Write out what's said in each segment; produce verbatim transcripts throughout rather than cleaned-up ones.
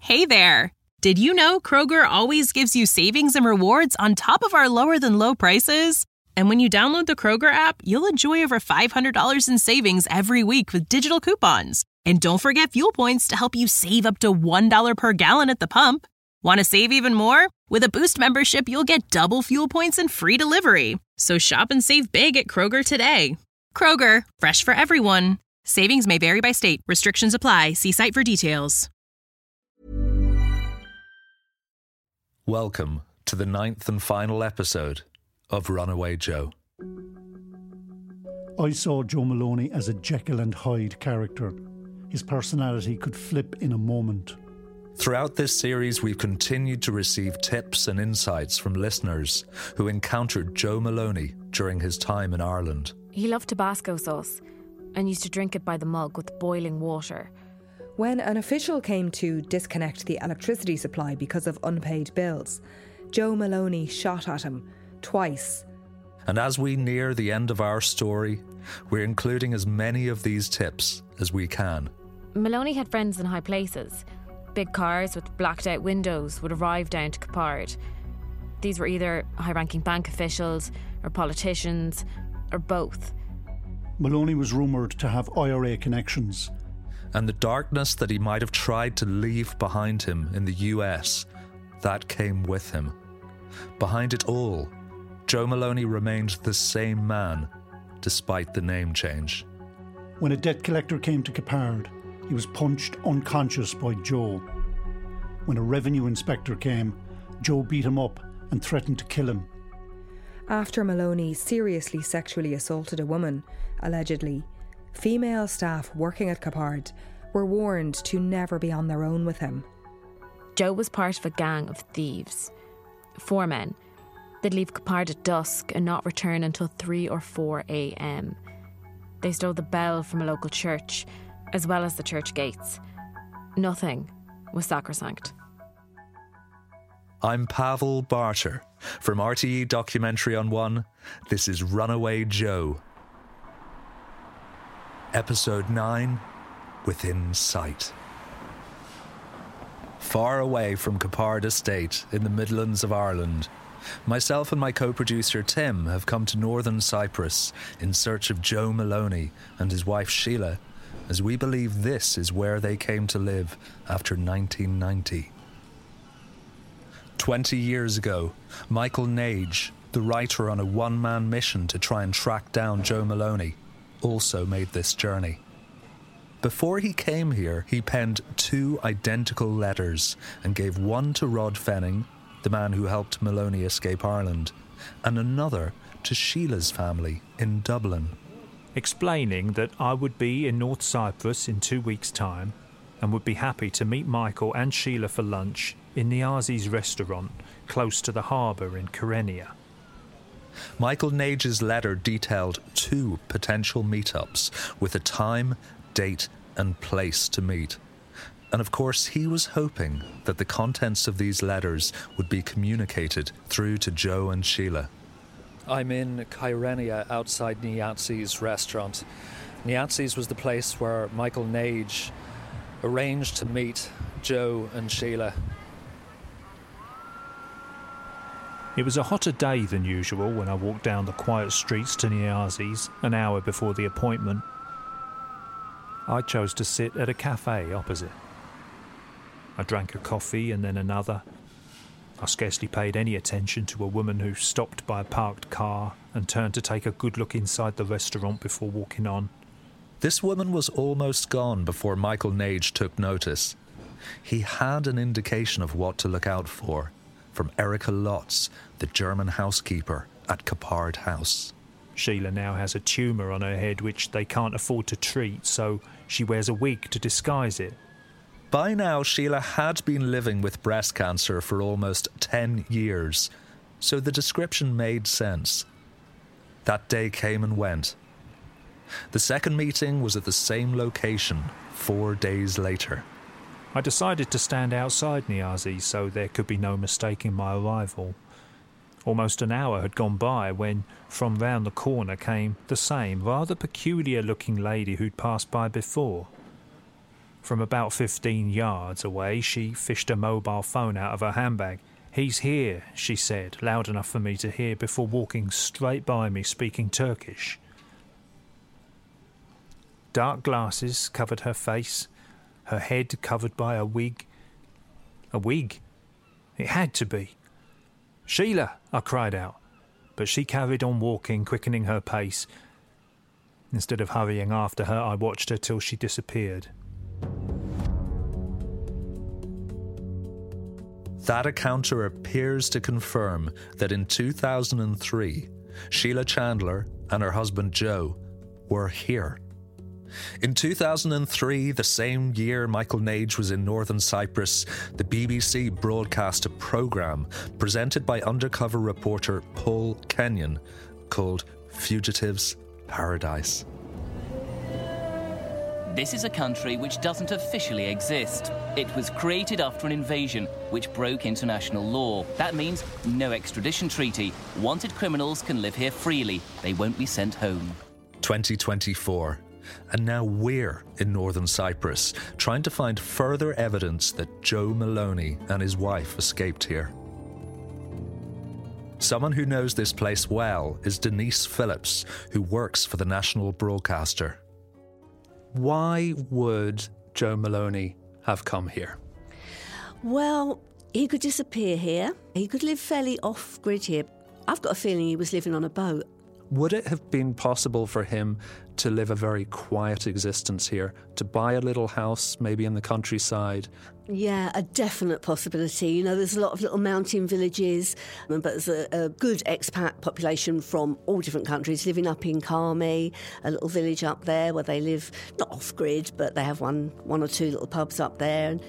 Hey there! Did you know Kroger always gives you savings and rewards on top of our lower-than-low prices? And when you download the Kroger app, you'll enjoy over five hundred dollars in savings every week with digital coupons. And don't forget fuel points to help you save up to one dollar per gallon at the pump. Want to save even more? With a Boost membership, you'll get double fuel points and free delivery. So shop and save big at Kroger today. Kroger, fresh for everyone. Savings may vary by state. Restrictions apply. See site for details. Welcome to the ninth and final episode of Runaway Joe. I saw Joe Maloney as a Jekyll and Hyde character. His personality could flip in a moment. Throughout this series, we've continued to receive tips and insights from listeners who encountered Joe Maloney during his time in Ireland. He loved Tabasco sauce and used to drink it by the mug with boiling water. When an official came to disconnect the electricity supply because of unpaid bills, Joe Maloney shot at him twice. And as we near the end of our story, we're including as many of these tips as we can. Maloney had friends in high places. Big cars with blacked out windows would arrive down to Capard. These were either high-ranking bank officials or politicians or both. Maloney was rumoured to have I R A connections. And the darkness that he might have tried to leave behind him in the U S, that came with him. Behind it all, Joe Maloney remained the same man, despite the name change. When a debt collector came to Capard, he was punched unconscious by Joe. When a revenue inspector came, Joe beat him up and threatened to kill him. After Maloney seriously sexually assaulted a woman, allegedly, female staff working at Capard were warned to never be on their own with him. Joe was part of a gang of thieves. Four men. They'd leave Capard at dusk and not return until three or four a.m. They stole the bell from a local church, as well as the church gates. Nothing was sacrosanct. I'm Pavel Barter. From R T E Documentary on One, this is Runaway Joe. Episode nine, Within Sight. Far away from Capard Estate in the Midlands of Ireland, myself and my co-producer Tim have come to northern Cyprus in search of Joe Maloney and his wife Sheila, as we believe this is where they came to live after nineteen ninety. Twenty years ago, Michael Nage, the writer on a one-man mission to try and track down Joe Maloney, also made this journey. Before he came here, he penned two identical letters and gave one to Rod Fenning, the man who helped Maloney escape Ireland, and another to Sheila's family in Dublin. Explaining that I would be in North Cyprus in two weeks' time and would be happy to meet Michael and Sheila for lunch in the Arzi's restaurant close to the harbour in Kyrenia. Michael Nage's letter detailed two potential meetups with a time, date and place to meet. And of course he was hoping that the contents of these letters would be communicated through to Joe and Sheila. I'm in Kyrenia outside Niatsi's restaurant. Niatsi's was the place where Michael Nage arranged to meet Joe and Sheila. It was a hotter day than usual when I walked down the quiet streets to Niazi's an hour before the appointment. I chose to sit at a cafe opposite. I drank a coffee and then another. I scarcely paid any attention to a woman who stopped by a parked car and turned to take a good look inside the restaurant before walking on. This woman was almost gone before Michael Nage took notice. He had an indication of what to look out for from Erica Lotz, the German housekeeper at Capard House. Sheila now has a tumour on her head which they can't afford to treat, so she wears a wig to disguise it. By now, Sheila had been living with breast cancer for almost ten years, so the description made sense. That day came and went. The second meeting was at the same location, four days later. I decided to stand outside Niazi so there could be no mistaking my arrival. Almost an hour had gone by when, from round the corner, came the same rather peculiar-looking lady who'd passed by before. From about fifteen yards away, she fished a mobile phone out of her handbag. "He's here," she said, loud enough for me to hear, before walking straight by me, speaking Turkish. Dark glasses covered her face, her head covered by a wig. A wig? It had to be. "Sheila!" I cried out, but she carried on walking, quickening her pace. Instead of hurrying after her, I watched her till she disappeared. That encounter appears to confirm that in two thousand three, Sheila Chandler and her husband Joe were here. In two thousand three, the same year Michael Nage was in Northern Cyprus, the B B C broadcast a programme presented by undercover reporter Paul Kenyon called Fugitives Paradise. This is a country which doesn't officially exist. It was created after an invasion which broke international law. That means no extradition treaty. Wanted criminals can live here freely. They won't be sent home. twenty twenty-four. And now we're in Northern Cyprus, trying to find further evidence that Joe Maloney and his wife escaped here. Someone who knows this place well is Denise Phillips, who works for the national broadcaster. Why would Joe Maloney have come here? Well, he could disappear here. He could live fairly off-grid here. I've got a feeling he was living on a boat. Would it have been possible for him to live a very quiet existence here, to buy a little house, maybe in the countryside? Yeah, a definite possibility. You know, there's a lot of little mountain villages, but there's a, a good expat population from all different countries living up in Karmi, a little village up there where they live, not off-grid, but they have one, one or two little pubs up there.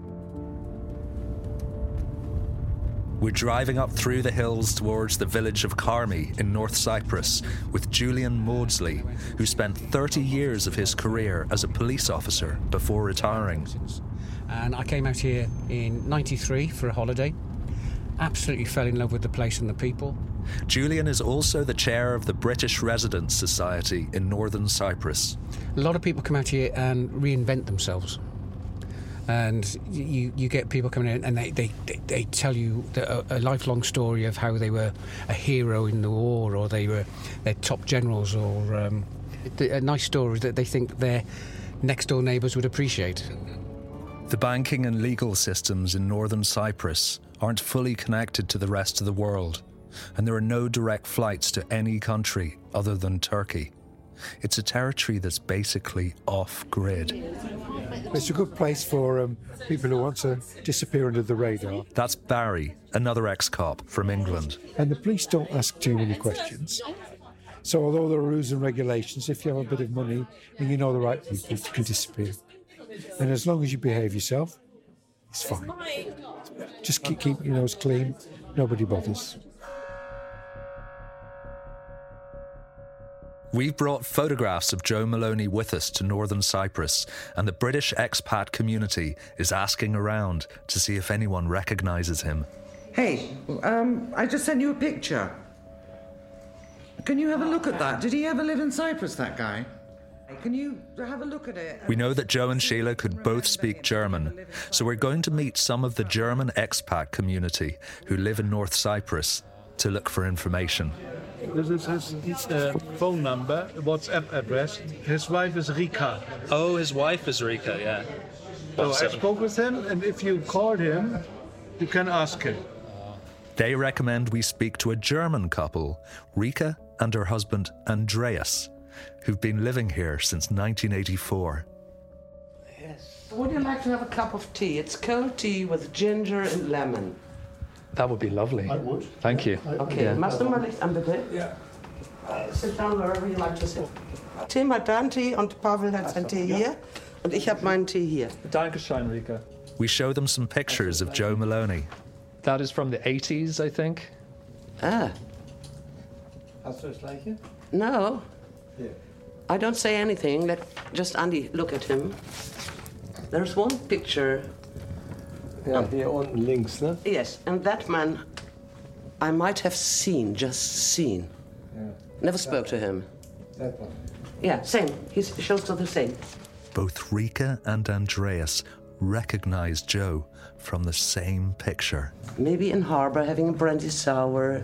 We're driving up through the hills towards the village of Karmi in North Cyprus with Julian Maudsley, who spent thirty years of his career as a police officer before retiring. And I came out here in ninety-three for a holiday. Absolutely fell in love with the place and the people. Julian is also the chair of the British Residents Society in Northern Cyprus. A lot of people come out here and reinvent themselves. And you, you get people coming in and they, they, they, they tell you the, a, a lifelong story of how they were a hero in the war, or they were their top generals, or um, a nice story that they think their next-door neighbours would appreciate. The banking and legal systems in Northern Cyprus aren't fully connected to the rest of the world, and there are no direct flights to any country other than Turkey. It's a territory that's basically off-grid. It's a good place for um, people who want to disappear under the radar. That's Barry, another ex-cop from England. And the police don't ask too many questions. So although there are rules and regulations, if you have a bit of money and you know the right people, you can disappear. And as long as you behave yourself, it's fine. Just keep, keep your nose clean, nobody bothers. We've brought photographs of Joe Maloney with us to Northern Cyprus, and the British expat community is asking around to see if anyone recognises him. Hey, um, I just sent you a picture. Can you have a look at that? Did he ever live in Cyprus, that guy? Can you have a look at it? We know that Joe and Sheila could both speak German, so we're going to meet some of the German expat community who live in North Cyprus to look for information. This is his, his uh, phone number, WhatsApp address. His wife is Rika. Oh, his wife is Rika, yeah. So I spoke with him, and if you call him, you can ask him. They recommend we speak to a German couple, Rika and her husband Andreas, who've been living here since nineteen eighty-four. Yes. Would you like to have a cup of tea? It's cold tea with ginger and lemon. That would be lovely. I would. Thank you. Okay, Yeah. machst du mal Licht an, bitte? Yeah. Uh, sit down wherever you like to sit. Tim hat deinen Tee und Pavel hat seinen Tee hier und ich habe meinen Tee hier. Dankeschön, Rika. We show them some pictures of Joe Maloney. That is from the eighties, I think. Ah. Hast du das Gleiche? No. Here. I don't say anything. Let just Andy look at him. There's one picture. Ja, hier unten links, ne? Yes, and that man I might have seen, just seen. Yeah. Never spoke to him. That one. Yeah, same. He shows to the same. both Rika and Andreas recognised Joe from the same picture. Maybe in harbour having a brandy sour.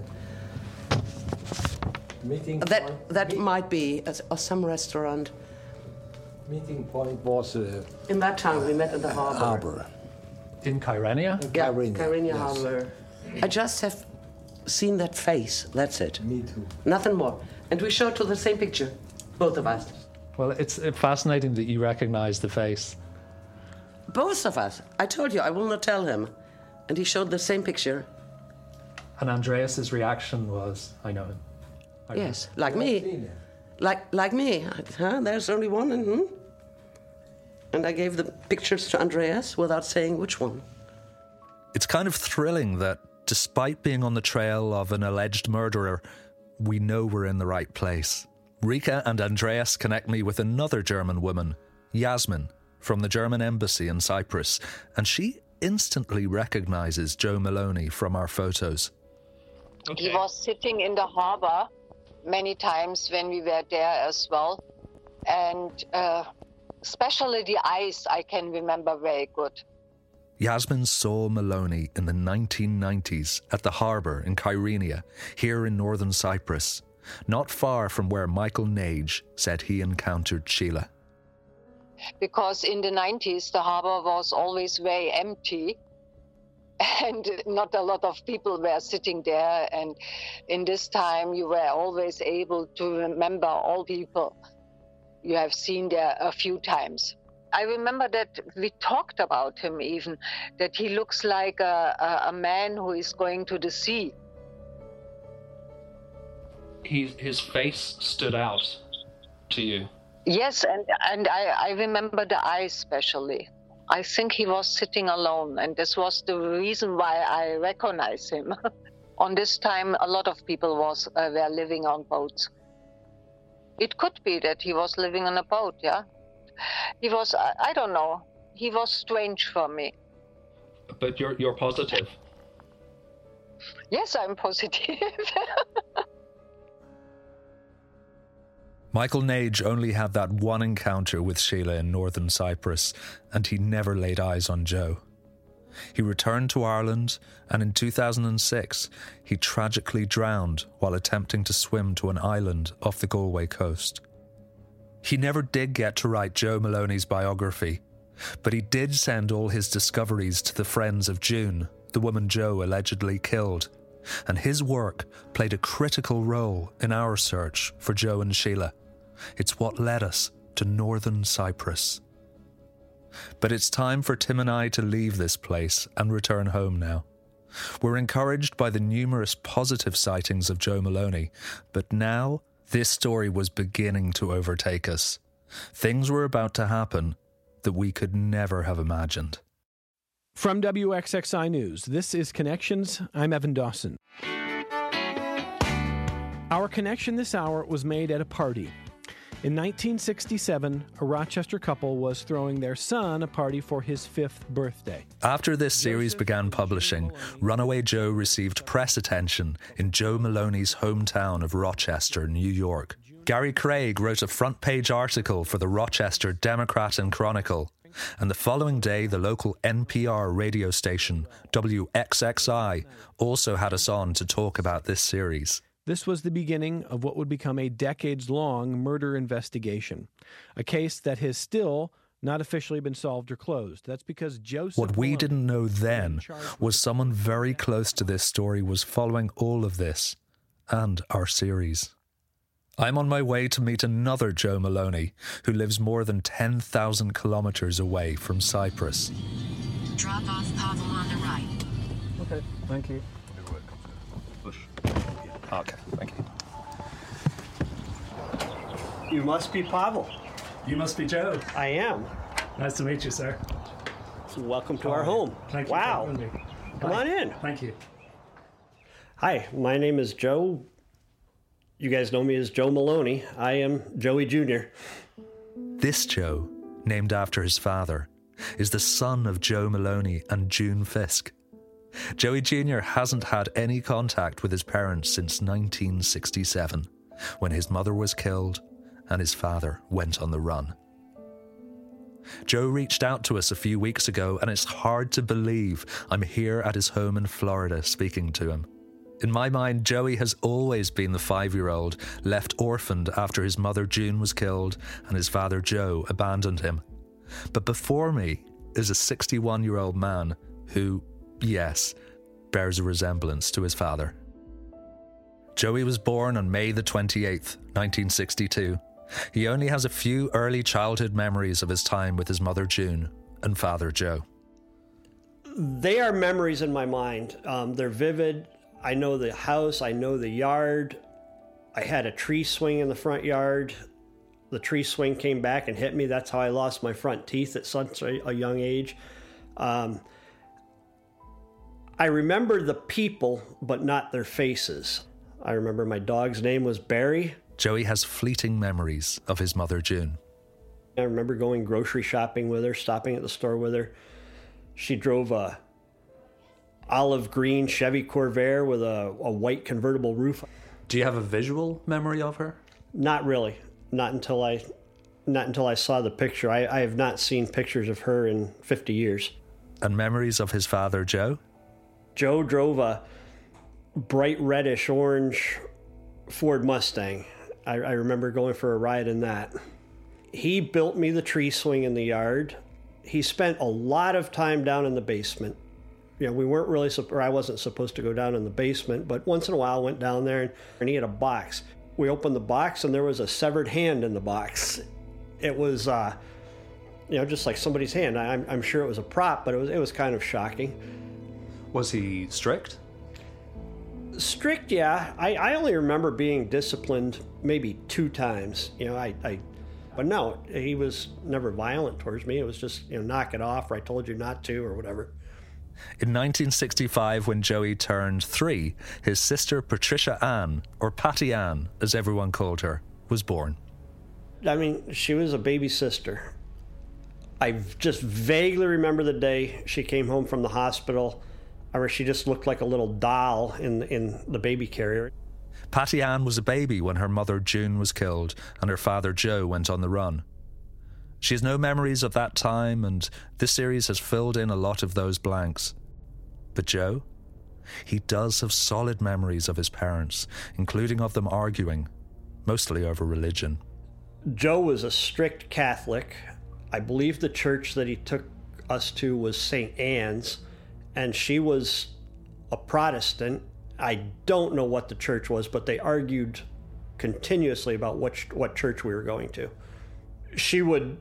Meeting that point. that Meet- might be a, or some restaurant. Meeting point was uh, In that town we met in the harbour. harbour. In Kyrenia? Yeah, Kyrenia, Kyrenia yes. harbour. I just have seen that face. That's it. Me too. Nothing more. And we showed to the same picture, both of us. Well, it's uh, fascinating that you recognise the face. Both of us. I told you I will not tell him, and he showed the same picture. And Andreas's reaction was, I know him. I know Yes, him. like me. Like like me. Huh? There's only one, and hmm? And I gave the pictures to Andreas without saying which one. It's kind of thrilling that, despite being on the trail of an alleged murderer, we know we're in the right place. Rika and Andreas connect me with another German woman, Yasmin, from the German embassy in Cyprus, and she instantly recognises Joe Maloney from our photos. Okay. He was sitting in the harbour many times when we were there as well, and uh, especially the eyes I can remember very good. Yasmin saw Maloney in the nineteen nineties at the harbour in Kyrenia, here in northern Cyprus, not far from where Michael Nage said he encountered Sheila. Because in the nineties the harbour was always very empty and not a lot of people were sitting there, and in this time you were always able to remember all people you have seen there a few times. I remember that we talked about him even, that he looks like a, a, a man who is going to the sea. He, his face stood out to you. Yes, and, and I, I remember the eyes especially. I think he was sitting alone, and this was the reason why I recognize him. On this time, a lot of people was uh, were living on boats. It could be that he was living on a boat, yeah? He was, I, I don't know, he was strange for me. But you're you're positive. Yes, I'm positive. Michael Nage only had that one encounter with Sheila in northern Cyprus, and he never laid eyes on Joe. He returned to Ireland, and in two thousand six, he tragically drowned while attempting to swim to an island off the Galway coast. He never did get to write Joe Maloney's biography, but he did send all his discoveries to the friends of June, the woman Joe allegedly killed, and his work played a critical role in our search for Joe and Sheila. It's what led us to northern Cyprus. But it's time for Tim and I to leave this place and return home now. We're encouraged by the numerous positive sightings of Joe Maloney, but now this story was beginning to overtake us. Things were about to happen that we could never have imagined. From W X X I News, this is Connections. I'm Evan Dawson. Our connection this hour was made at a party. In nineteen sixty-seven, a Rochester couple was throwing their son a party for his fifth birthday. After this series began publishing, Runaway Joe received press attention in Joe Maloney's hometown of Rochester, New York. Gary Craig wrote a front-page article for the Rochester Democrat and Chronicle, and the following day the local N P R radio station, W X X I, also had us on to talk about this series. This was the beginning of what would become a decades-long murder investigation, a case that has still not officially been solved or closed. That's because Joseph... What we didn't know then was someone very close to this story was following all of this and our series. I'm on my way to meet another Joe Maloney, who lives more than ten thousand kilometres away from Cyprus. Drop off Pavel on the right. Okay, thank you. Push. Okay, thank you. You must be Pavel. You must be Joe. I am. Nice to meet you, sir. So welcome to oh, our home. Thank you wow. for having me. Come Hi. on in. Thank you. Hi, my name is Joe. You guys know me as Joe Maloney. I am Joey Junior This Joe, named after his father, is the son of Joe Maloney and June Fisk. Joey Junior hasn't had any contact with his parents since nineteen sixty-seven, when his mother was killed and his father went on the run. Joe reached out to us a few weeks ago, and it's hard to believe I'm here at his home in Florida speaking to him. In my mind, Joey has always been the five-year-old left orphaned after his mother June was killed and his father Joe abandoned him. But before me is a sixty-one-year-old man who, yes, bears a resemblance to his father. Joey was born on May the twenty-eighth, nineteen sixty-two. He only has a few early childhood memories of his time with his mother June and father Joe. They are memories in my mind. Um, they're vivid. I know the house. I know the yard. I had a tree swing in the front yard. The tree swing came back and hit me. That's how I lost my front teeth at such a, a young age. Um, I remember the people, but not their faces. I remember my dog's name was Barry. Joey has fleeting memories of his mother June. I remember going grocery shopping with her, stopping at the store with her. She drove a olive green Chevy Corvair with a, a white convertible roof. Do you have a visual memory of her? Not really. Not until I, not until I saw the picture. I, I have not seen pictures of her in fifty years. And memories of his father Joe? Joe drove a bright reddish orange Ford Mustang. I, I remember going for a ride in that. He built me the tree swing in the yard. He spent a lot of time down in the basement. You know, we weren't really, or I wasn't supposed to go down in the basement, but once in a while I went down there and, and he had a box. We opened the box and there was a severed hand in the box. It was, uh, you know, just like somebody's hand. I, I'm, I'm sure it was a prop, but it was, it was kind of shocking. Was he strict? Strict, yeah. I, I only remember being disciplined maybe two times. You know, I, I, but no, he was never violent towards me. It was just, you know, knock it off, or I told you not to, or whatever. In nineteen sixty-five, when Joey turned three, his sister Patricia Ann, or Patty Ann, as everyone called her, was born. I mean, she was a baby sister. I just vaguely remember the day she came home from the hospital, or she just looked like a little doll in in the baby carrier. Patty Ann was a baby when her mother June was killed and her father Joe went on the run. She has no memories of that time, and this series has filled in a lot of those blanks. But Joe? He does have solid memories of his parents, including of them arguing, mostly over religion. Joe was a strict Catholic. I believe the church that he took us to was Saint Anne's, and she was a Protestant. I don't know what the church was, but they argued continuously about what, what church we were going to. She would,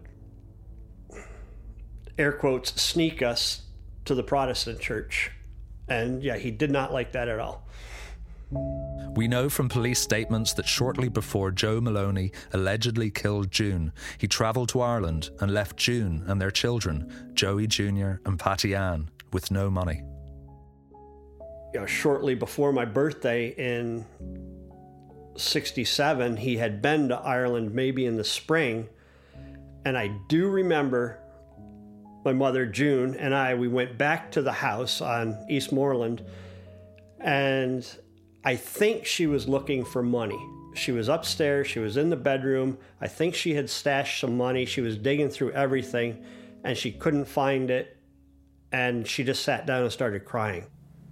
air quotes, sneak us to the Protestant church. And yeah, he did not like that at all. We know from police statements that shortly before Joe Maloney allegedly killed June, he travelled to Ireland and left June and their children, Joey Junior and Patty Ann, with no money. You know, shortly before my birthday in sixty-seven, he had been to Ireland maybe in the spring. And I do remember my mother, June, and I, we went back to the house on Eastmoreland, and I think she was looking for money. She was upstairs, she was in the bedroom. I think she had stashed some money. She was digging through everything, and she couldn't find it, and she just sat down and started crying.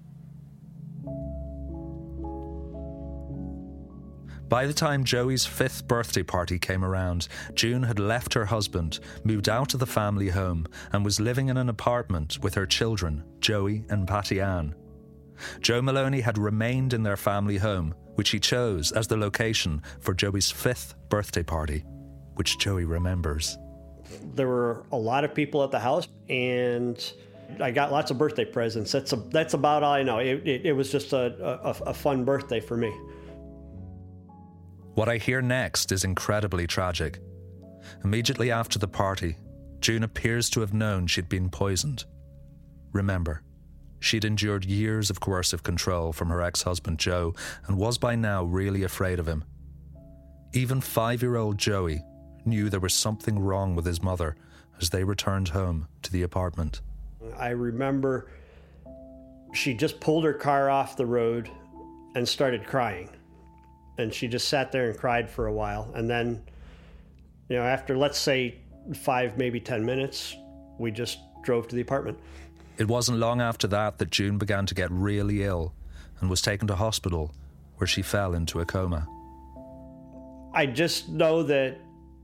By the time Joey's fifth birthday party came around, June had left her husband, moved out of the family home, and was living in an apartment with her children, Joey and Patty Ann. Joe Maloney had remained in their family home, which he chose as the location for Joey's fifth birthday party, which Joey remembers. There were a lot of people at the house, and I got lots of birthday presents. That's a, that's about all I know. It, it, it was just a, a, a fun birthday for me. What I hear next is incredibly tragic. Immediately after the party, June appears to have known she'd been poisoned. Remember, she'd endured years of coercive control from her ex-husband Joe and was by now really afraid of him. Even five-year-old Joey knew there was something wrong with his mother as they returned home to the apartment. I remember she just pulled her car off the road and started crying. And she just sat there and cried for a while. And then, you know, after, let's say, five, maybe ten minutes, we just drove to the apartment. It wasn't long after that that June began to get really ill and was taken to hospital, where she fell into a coma. I just know that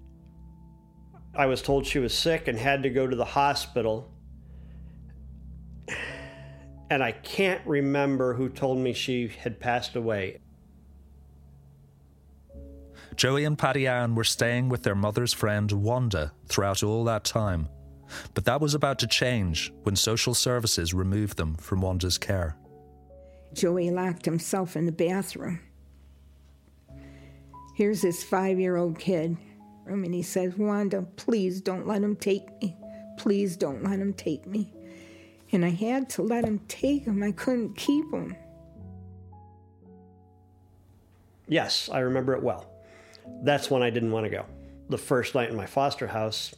I was told she was sick and had to go to the hospital. And I can't remember who told me she had passed away. Joey and Patty Ann were staying with their mother's friend Wanda throughout all that time, but that was about to change when social services removed them from Wanda's care. Joey locked himself in the bathroom. Here's this five-year-old kid, and he says, "Wanda, please don't let him take me. Please don't let him take me." And I had to let him take him. I couldn't keep him. Yes, I remember it well. That's when I didn't want to go. The first night in my foster house,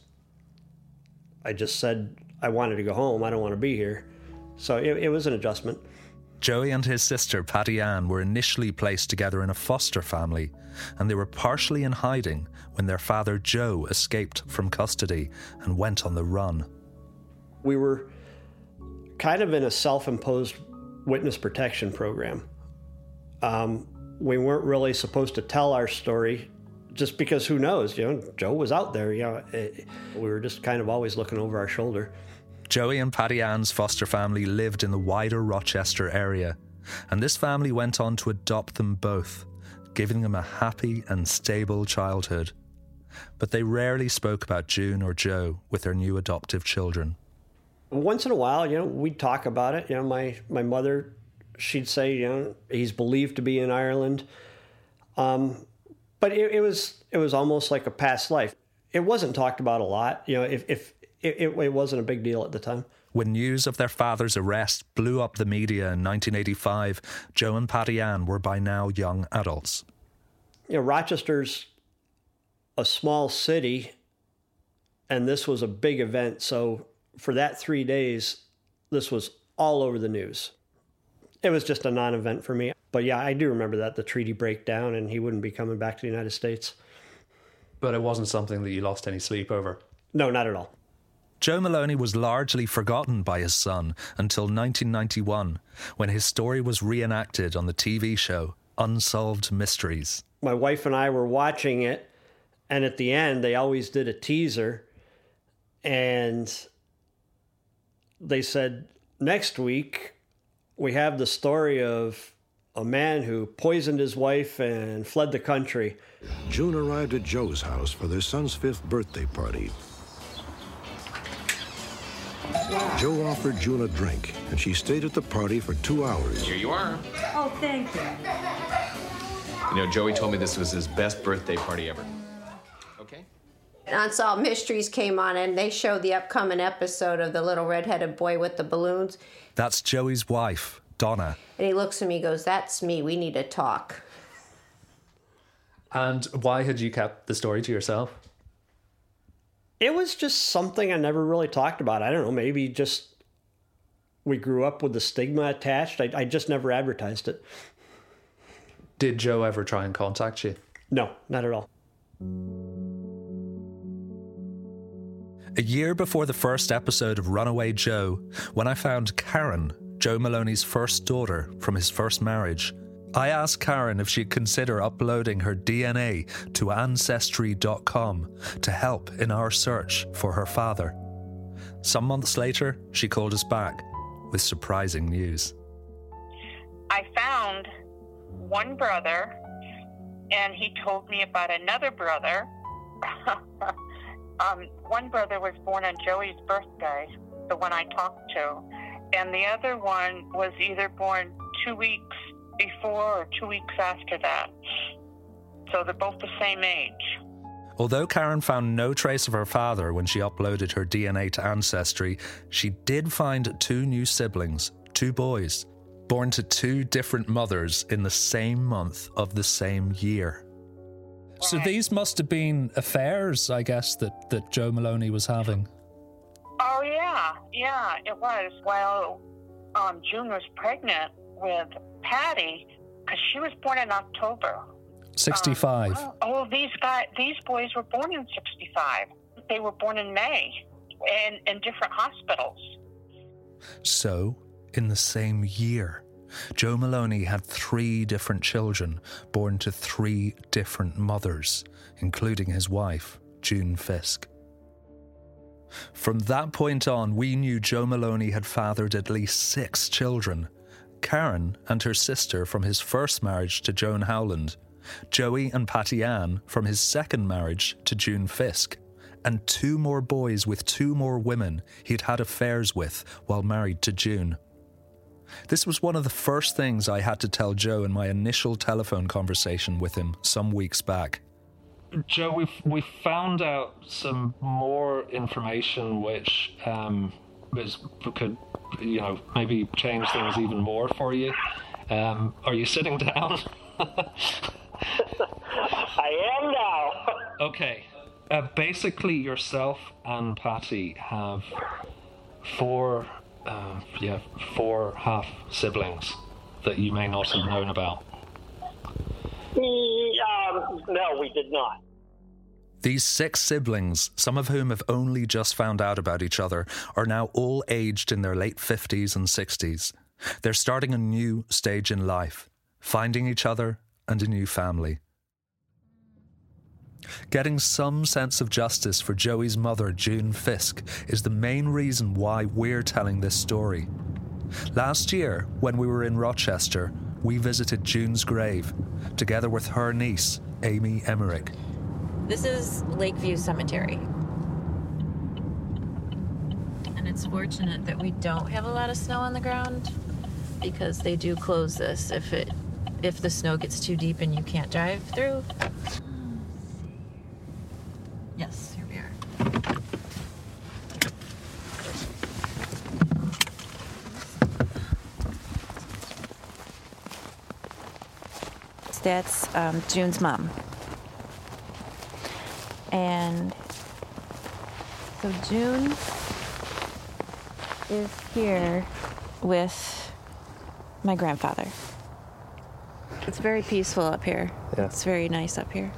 I just said I wanted to go home. I don't want to be here. So it, it was an adjustment. Joey and his sister, Patty Ann, were initially placed together in a foster family, and they were partially in hiding when their father, Joe, escaped from custody and went on the run. We were kind of in a self-imposed witness protection program. Um, we weren't really supposed to tell our story just because who knows, you know, Joe was out there, you know, it, we were just kind of always looking over our shoulder. Joey and Patty Ann's foster family lived in the wider Rochester area, and this family went on to adopt them both, giving them a happy and stable childhood. But they rarely spoke about June or Joe with their new adoptive children. Once in a while, you know, we'd talk about it. You know, my, my mother, she'd say, you know, he's believed to be in Ireland. Um, but it, it was it was almost like a past life. It wasn't talked about a lot. You know, if, if it, it, it wasn't a big deal at the time. When news of their father's arrest blew up the media in nineteen eighty-five, Joe and Patty Ann were by now young adults. You know, Rochester's a small city, and this was a big event. So for that three days, this was all over the news. It was just a non-event for me. But yeah, I do remember that, the treaty breakdown, and he wouldn't be coming back to the United States. But it wasn't something that you lost any sleep over? No, not at all. Joe Maloney was largely forgotten by his son until nineteen ninety-one, when his story was reenacted on the T V show Unsolved Mysteries. My wife and I were watching it, and at the end, they always did a teaser, and they said, next week, we have the story of a man who poisoned his wife and fled the country. June arrived at Joe's house for their son's fifth birthday party. Joe offered June a drink, and she stayed at the party for two hours. Here you are. Oh, thank you. You know, Joey told me this was his best birthday party ever. Okay. Unsolved Mysteries came on, and they showed the upcoming episode of the little redheaded boy with the balloons. That's Joey's wife, Donna. And he looks at me and goes, "That's me. We need to talk." And why had you kept the story to yourself? It was just something I never really talked about. I don't know, maybe just we grew up with the stigma attached. I, I just never advertised it. Did Joe ever try and contact you? No, not at all. A year before the first episode of Runaway Joe, when I found Karen, Joe Maloney's first daughter from his first marriage, I asked Karen if she'd consider uploading her D N A to Ancestry dot com to help in our search for her father. Some months later, she called us back with surprising news. I found one brother, and he told me about another brother. um, one brother was born on Joey's birthday, the one I talked to, and the other one was either born two weeks before or two weeks after that. So they're both the same age. Although Karen found no trace of her father when she uploaded her D N A to Ancestry, she did find two new siblings, two boys, born to two different mothers in the same month of the same year. Right. So these must have been affairs, I guess, that, that Joe Maloney was having. Oh, yeah. Yeah, it was. Well, um, June was pregnant with Patty, because she was born in October. sixty-five. Um, oh, these guys, these boys were born in sixty-five. they were born in May in, in different hospitals. So, in the same year, Joe Maloney had three different children born to three different mothers, including his wife, June Fisk. From that point on, we knew Joe Maloney had fathered at least six children. Karen and her sister from his first marriage to Joan Howland, Joey and Patty Ann from his second marriage to June Fisk, and two more boys with two more women he'd had affairs with while married to June. This was one of the first things I had to tell Joe in my initial telephone conversation with him some weeks back. Joe, we've, we've found out some more information which um, is, could, you know, maybe change things even more for you. Um, are you sitting down? I am now. Okay. Uh, basically, yourself and Patty have four, uh, yeah, four half siblings that you may not have known about. Um, no, we did not. These six siblings, some of whom have only just found out about each other, are now all aged in their late fifties and sixties. They're starting a new stage in life, finding each other and a new family. Getting some sense of justice for Joey's mother, June Fisk, is the main reason why we're telling this story. Last year, when we were in Rochester, we visited June's grave, together with her niece, Amy Emmerich. This is Lakeview Cemetery. And it's fortunate that we don't have a lot of snow on the ground, because they do close this if it if the snow gets too deep and you can't drive through. Yes, here we are. That's um, June's mom. And so June is here with my grandfather. It's very peaceful up here. Yeah. It's very nice up here.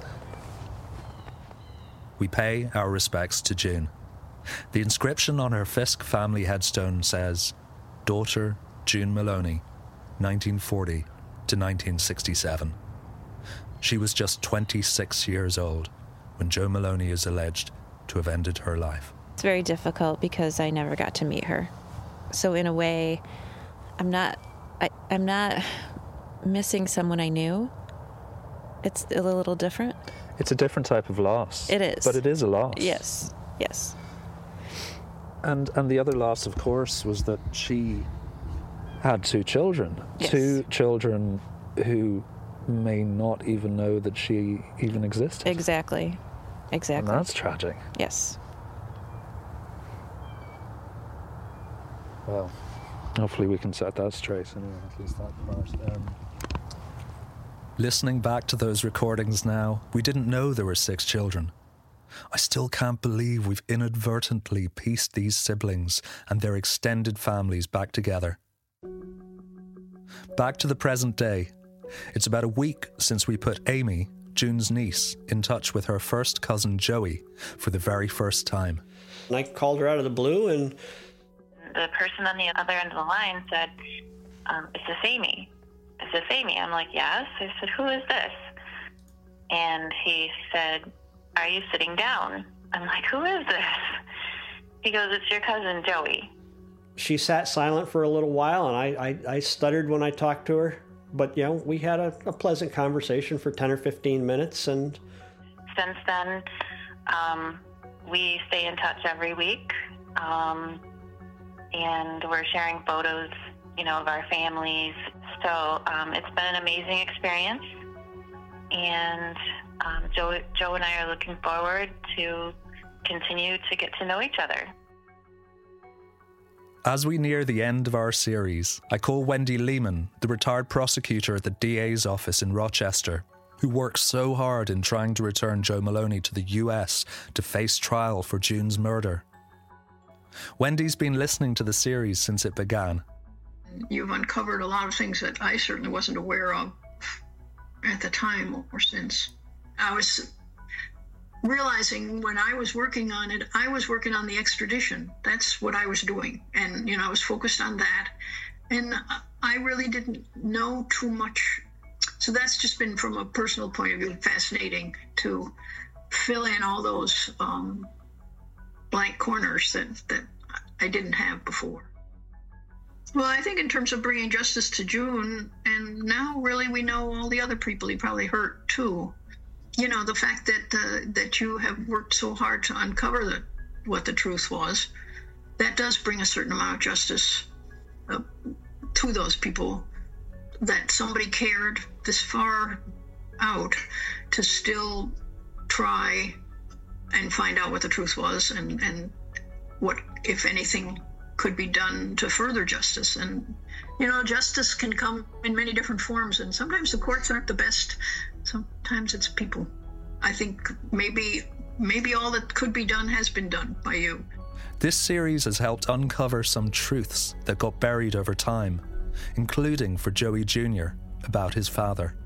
We pay our respects to June. The inscription on her Fisk family headstone says, Daughter June Maloney, nineteen forty to nineteen sixty-seven. She was just twenty-six years old when Joe Maloney is alleged to have ended her life. It's very difficult because I never got to meet her. So in a way, I'm not, I, I'm not missing someone I knew. It's a little different. It's a different type of loss. It is. But it is a loss. Yes, yes. And and the other loss, of course, was that she had two children. Yes. Two children who may not even know that she even existed. Exactly. Exactly. And that's tragic. Yes. Well, hopefully we can set that straight anyway, at least that part. Um, Listening back to those recordings now, we didn't know there were six children. I still can't believe we've inadvertently pieced these siblings and their extended families back together. Back to the present day. It's about a week since we put Amy, June's niece, in touch with her first cousin Joey for the very first time. And I called her out of the blue, and the person on the other end of the line said, um, is this Amy? Is this Amy? I'm like, yes. I said, who is this? And he said, are you sitting down? I'm like, who is this? He goes, it's your cousin Joey. She sat silent for a little while, and I, I, I stuttered when I talked to her. But, you know, we had a, a pleasant conversation for ten or fifteen minutes. And since then, um, we stay in touch every week. Um, and we're sharing photos, you know, of our families. So um, it's been an amazing experience. And um, Joe, Joe and I are looking forward to continue to get to know each other. As we near the end of our series, I call Wendy Lehman, the retired prosecutor at the D A's office in Rochester, who worked so hard in trying to return Joe Maloney to the U S to face trial for June's murder. Wendy's been listening to the series since it began. You've uncovered a lot of things that I certainly wasn't aware of at the time or since. I was realizing when I was working on it, I was working on the extradition. That's what I was doing. And, you know, I was focused on that. And I really didn't know too much. So that's just been, from a personal point of view, fascinating to fill in all those um, blank corners that, that I didn't have before. Well, I think in terms of bringing justice to June, and now really we know all the other people he probably hurt too. You know, the fact that uh, that you have worked so hard to uncover the, what the truth was, that does bring a certain amount of justice uh, to those people, that somebody cared this far out to still try and find out what the truth was, and, and what, if anything, could be done to further justice. And, you know, justice can come in many different forms, and sometimes the courts aren't the best. Sometimes it's people. I think maybe maybe all that could be done has been done by you. This series has helped uncover some truths that got buried over time, including for Joey Junior about his father.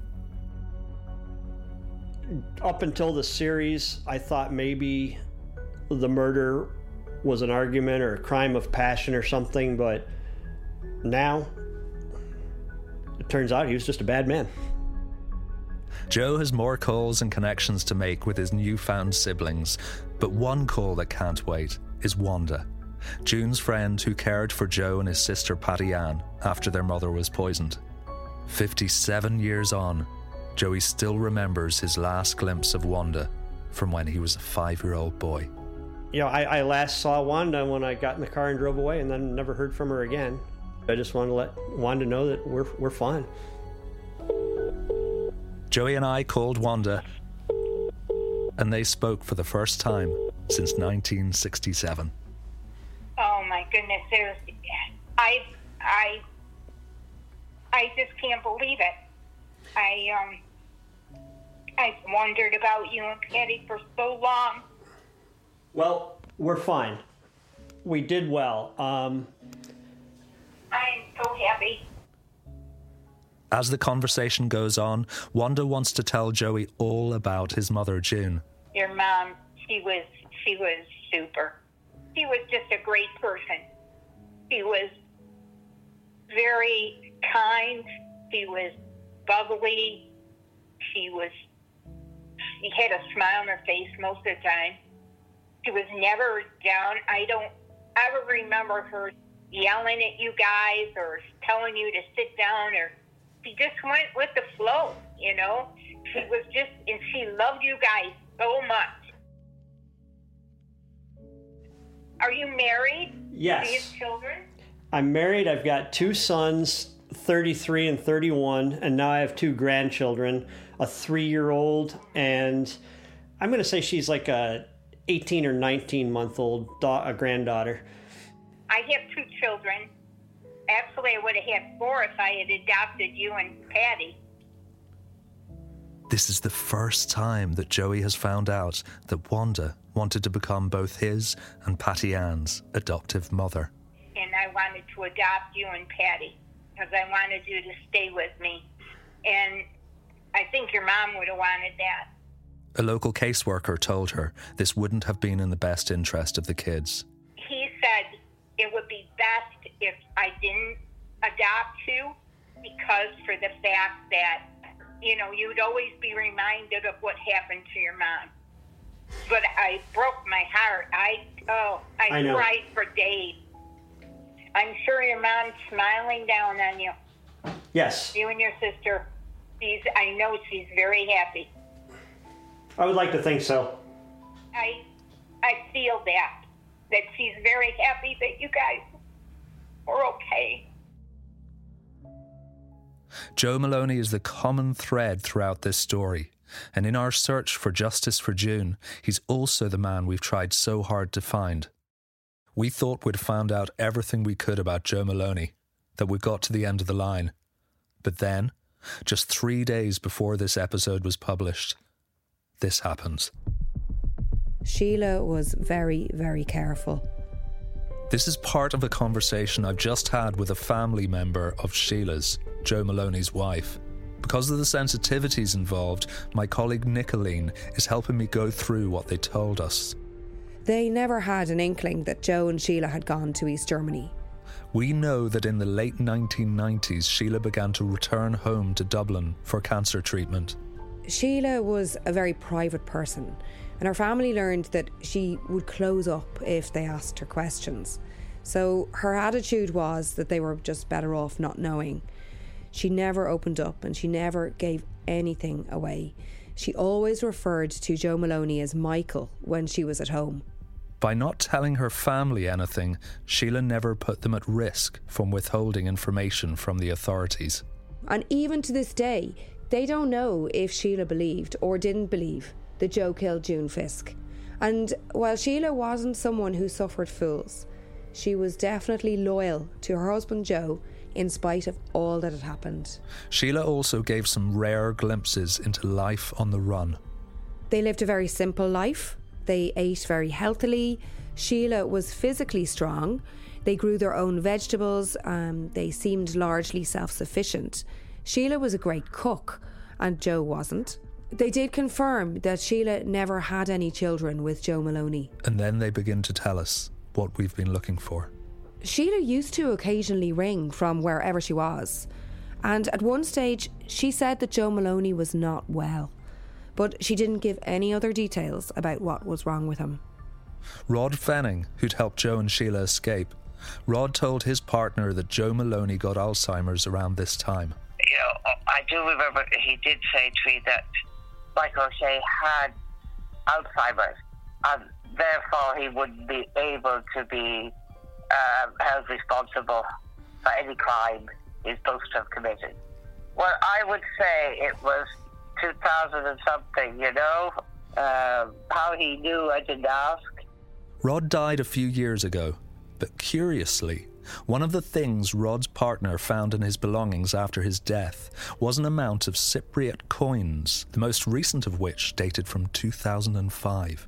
Up until the series, I thought maybe the murder was an argument or a crime of passion or something, but now it turns out he was just a bad man. Joe has more calls and connections to make with his newfound siblings, but one call that can't wait is Wanda, June's friend who cared for Joe and his sister Patty Ann after their mother was poisoned. fifty-seven years on, Joey still remembers his last glimpse of Wanda from when he was a five-year-old boy. You know, I, I last saw Wanda when I got in the car and drove away, and then never heard from her again. I just wanted to let Wanda know that we're we're fine. Joey and I called Wanda, and they spoke for the first time since nineteen sixty-seven. Oh my goodness, there's, I, I, I just can't believe it. I, um, I've wondered about you and Patty for so long. Well, we're fine. We did well. Um, I'm so happy. As the conversation goes on, Wanda wants to tell Joey all about his mother, June. Your mom, she was, she was super. She was just a great person. She was very kind. She was bubbly. She was, she had a smile on her face most of the time. She was never down. I don't ever remember her yelling at you guys or telling you to sit down, or she just went with the flow, you know? She was just, and she loved you guys so much. Are you married? Yes. Do you have children? I'm married. I've got two sons, thirty-three and thirty-one, and now I have two grandchildren, a three-year-old, and I'm going to say she's like a eighteen or nineteen-month-old da- a granddaughter. I have two children. Actually, I would have had four if I had adopted you and Patty. This is the first time that Joey has found out that Wanda wanted to become both his and Patty Ann's adoptive mother. And I wanted to adopt you and Patty because I wanted you to stay with me. And I think your mom would have wanted that. A local caseworker told her this wouldn't have been in the best interest of the kids. He said it would be best if I didn't adopt you, because for the fact that, you know, you'd always be reminded of what happened to your mom. But I broke my heart. I, oh, I, I know. cried for days. I'm sure your mom's smiling down on you. Yes. You and your sister. She's, I know she's very happy. I would like to think so. I, I feel that, that she's very happy that you guys are okay. Joe Maloney is the common thread throughout this story, and in our search for justice for June, he's also the man we've tried so hard to find. We thought we'd found out everything we could about Joe Maloney, that we got to the end of the line. But then, just three days before this episode was published, this happens. Sheila was very, very careful. This is part of a conversation I've just had with a family member of Sheila's, Joe Maloney's wife. Because of the sensitivities involved, my colleague Nicolene is helping me go through what they told us. They never had an inkling that Joe and Sheila had gone to East Germany. We know that in the late nineteen nineties, Sheila began to return home to Dublin for cancer treatment. Sheila was a very private person, and her family learned that she would close up if they asked her questions. So her attitude was that they were just better off not knowing. She never opened up and she never gave anything away. She always referred to Joe Maloney as Michael when she was at home. By not telling her family anything, Sheila never put them at risk from withholding information from the authorities. And even to this day, they don't know if Sheila believed or didn't believe that Joe killed June Fisk. And while Sheila wasn't someone who suffered fools, she was definitely loyal to her husband Joe in spite of all that had happened. Sheila also gave some rare glimpses into life on the run. They lived a very simple life. They ate very healthily. Sheila was physically strong. They grew their own vegetables. Um, they seemed largely self-sufficient. Sheila was a great cook, and Joe wasn't. They did confirm that Sheila never had any children with Joe Maloney. And then they begin to tell us what we've been looking for. Sheila used to occasionally ring from wherever she was. And at one stage, she said that Joe Maloney was not well. But she didn't give any other details about what was wrong with him. Rod Fenning, who'd helped Joe and Sheila escape, Rod told his partner that Joe Maloney got Alzheimer's around this time. You know, I do remember he did say to me that Michael O'Shea had Alzheimer's, and therefore he wouldn't be able to be uh, held responsible for any crime he's supposed to have committed. Well, I would say it was two thousand and something, you know. Uh, how he knew, I didn't ask. Rod died a few years ago, but curiously, one of the things Rod's partner found in his belongings after his death was an amount of Cypriot coins, the most recent of which dated from two thousand five.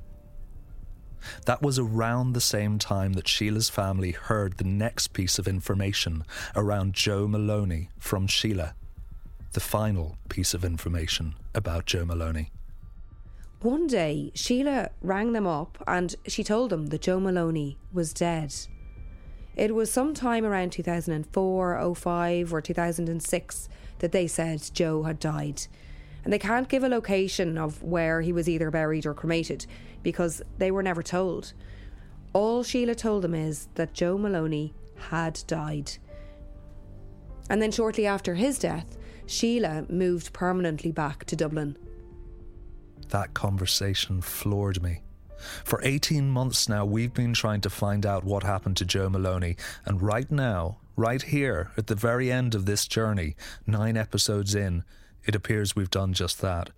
That was around the same time that Sheila's family heard the next piece of information around Joe Maloney from Sheila. The final piece of information about Joe Maloney. One day, Sheila rang them up and she told them that Joe Maloney was dead. It was sometime around two thousand four, oh five or two thousand six that they said Joe had died. And they can't give a location of where he was either buried or cremated because they were never told. All Sheila told them is that Joe Maloney had died. And then shortly after his death, Sheila moved permanently back to Dublin. That conversation floored me. For eighteen months now, we've been trying to find out what happened to Joe Maloney, and right now, right here, at the very end of this journey, nine episodes in, it appears we've done just that.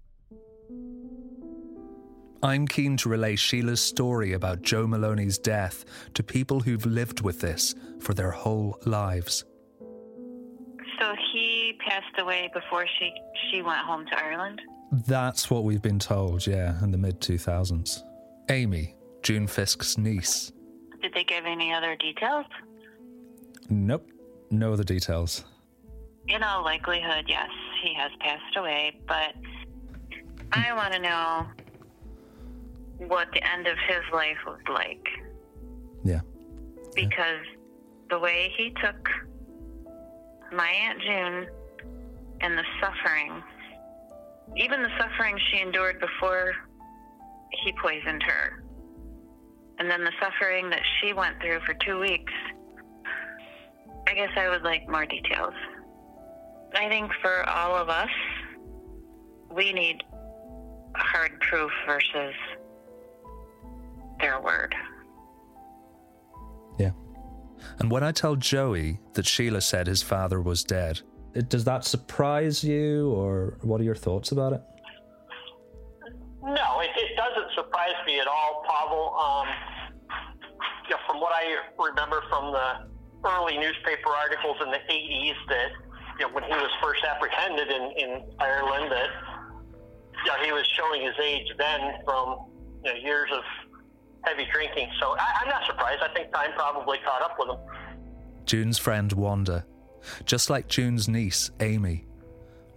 I'm keen to relay Sheila's story about Joe Maloney's death to people who've lived with this for their whole lives. So he passed away before she, she went home to Ireland? That's what we've been told, yeah, in the mid two thousands. Amy, June Fisk's niece. Did they give any other details? Nope, no other details. In all likelihood, yes, he has passed away, but I want to know what the end of his life was like. Yeah. Because the way he took my Aunt June and the suffering, even the suffering she endured before he poisoned her, and then the suffering that she went through for two weeks, I guess I would like more details. I think for all of us, we need hard proof versus their word. Yeah. And when I tell Joey that Sheila said his father was dead, it, does that surprise you, or what are your thoughts about it? No, it, it doesn't surprise me at all, Pavel. Um, you know, from what I remember from the early newspaper articles in the eighties, that you know, when he was first apprehended in, in Ireland, that you know, he was showing his age then from you know, years of heavy drinking. So I, I'm not surprised. I think time probably caught up with him. June's friend Wanda, just like June's niece Amy,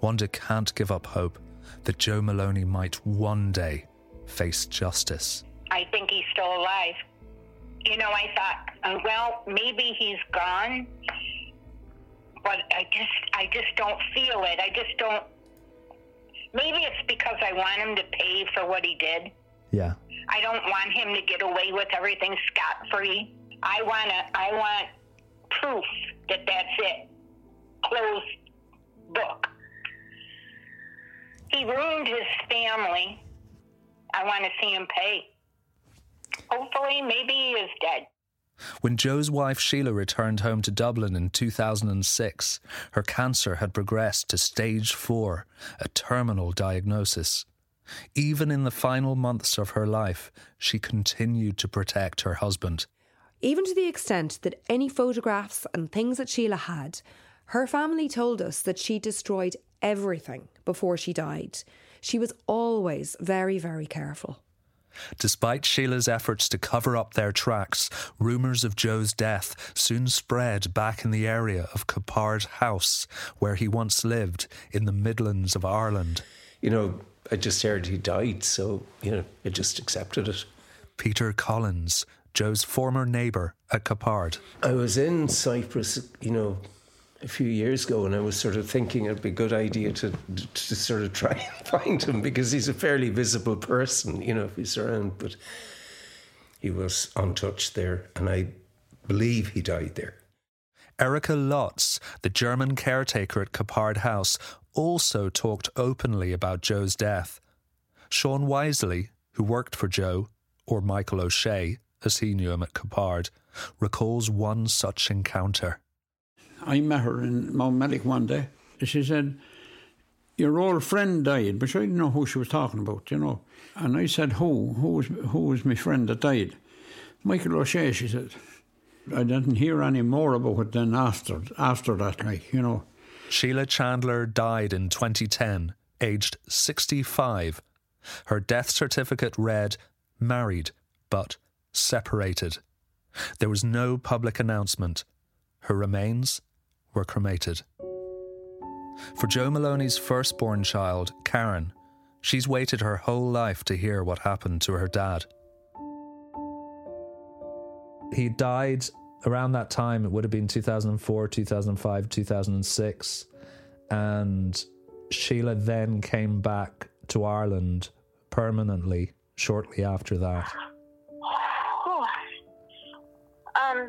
Wanda can't give up hope that Joe Maloney might one day face justice. I think he's still alive. You know, I thought, uh, well, maybe he's gone, but I just, I just don't feel it. I just don't. Maybe it's because I want him to pay for what he did. Yeah. I don't want him to get away with everything scot-free. I want to, I want proof that that's it. Closed book. He ruined his family. I want to see him pay. Hopefully, maybe he is dead. When Joe's wife Sheila returned home to Dublin in two thousand six, her cancer had progressed to stage four, a terminal diagnosis. Even in the final months of her life, she continued to protect her husband. Even to the extent that any photographs and things that Sheila had, her family told us that she destroyed everything before she died. She was always very, very careful. Despite Sheila's efforts to cover up their tracks, rumours of Joe's death soon spread back in the area of Capard House, where he once lived in the Midlands of Ireland. You know, I just heard he died, so, you know, I just accepted it. Peter Collins, Joe's former neighbour at Capard. I was in Cyprus, you know, a few years ago, and I was sort of thinking it'd be a good idea to to sort of try and find him, because he's a fairly visible person, you know, if he's around. But he was untouched there, and I believe he died there. Erika Lotz, the German caretaker at Capard House, also talked openly about Joe's death. Sean Wisely, who worked for Joe, or Michael O'Shea, as he knew him at Capard, recalls one such encounter. I met her in Mount Mellick one day. She said, your old friend died, but I didn't know who she was talking about, you know. And I said, who? Who was, who was my friend that died? Michael O'Shea, she said. I didn't hear any more about it than after, after that, like, you know. Sheila Chandler died in twenty ten, aged sixty-five. Her death certificate read, married, but separated. There was no public announcement. Her remains were cremated. For Joe Maloney's firstborn child, Karen, she's waited her whole life to hear what happened to her dad. He died around that time. It would have been two thousand four, two thousand five, two thousand six. And Sheila then came back to Ireland permanently shortly after that. Oh. Um,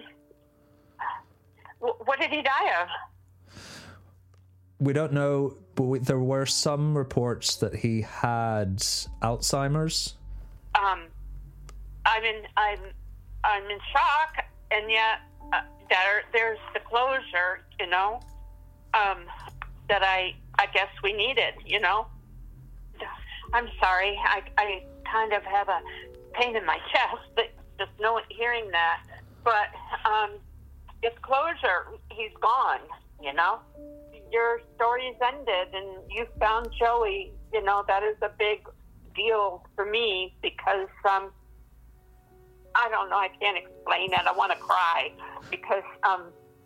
what did he die of? We don't know, but we, there were some reports that he had Alzheimer's. Um, I'm in, I'm, I'm in shock, and yet uh, there, there's the closure, you know, um, that I, I guess we needed, you know. I'm sorry, I, I kind of have a pain in my chest, but just knowing, hearing that. But um, it's closure. He's gone, you know. Your story's ended, and you found Joey. You know, that is a big deal for me because um, I don't know. I can't explain it. I want to cry because um,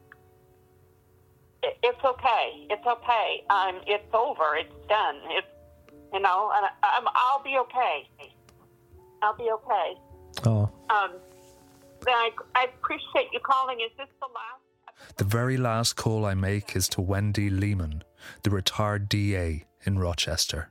it, it's okay. It's okay. Um, it's over. It's done. It's you know, and I, I'm, I'll be okay. I'll be okay. Oh. Um, then I, I appreciate you calling. Is this the last? The very last call I make is to Wendy Lehman, the retired D A in Rochester.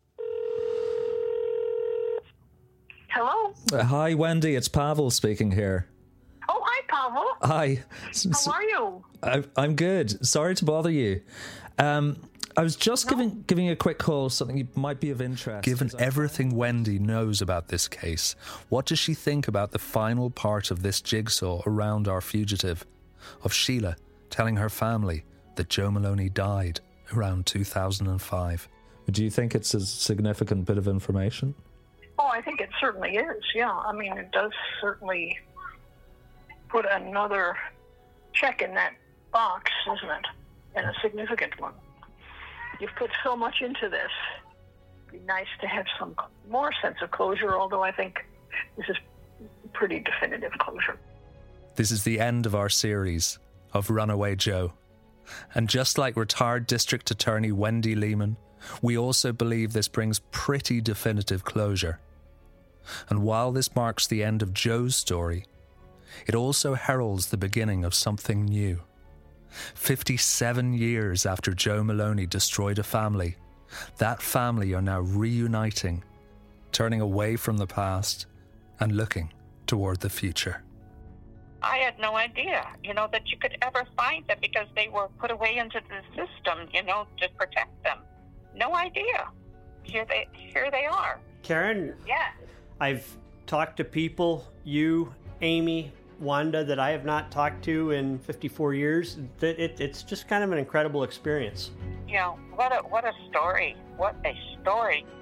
Hello? Uh, hi, Wendy. It's Pavel speaking here. Oh, hi, Pavel. Hi. How are you? I, I'm good. Sorry to bother you. Um, I was just no. giving giving you a quick call, something you might be of interest. Given everything Wendy knows about this case, what does she think about the final part of this jigsaw around our fugitive? Of Sheila telling her family that Joe Maloney died around two thousand five. Do you think it's a significant bit of information? Oh, I think it certainly is, yeah. I mean, it does certainly put another check in that box, isn't it? And a significant one. You've put so much into this. It'd be nice to have some more sense of closure, although I think this is pretty definitive closure. This is the end of our series of Runaway Joe. And just like retired District Attorney Wendy Lehman, we also believe this brings pretty definitive closure. And while this marks the end of Joe's story, it also heralds the beginning of something new. fifty-seven years after Joe Maloney destroyed a family, that family are now reuniting, turning away from the past and looking toward the future. I had no idea, you know, that you could ever find them because they were put away into the system, you know, to protect them. No idea. Here they, here they are. Karen? Yeah. I've talked to people, you, Amy, Wanda, that I have not talked to in fifty-four years. That it, it's just kind of an incredible experience. You know, what a what a story. What a story.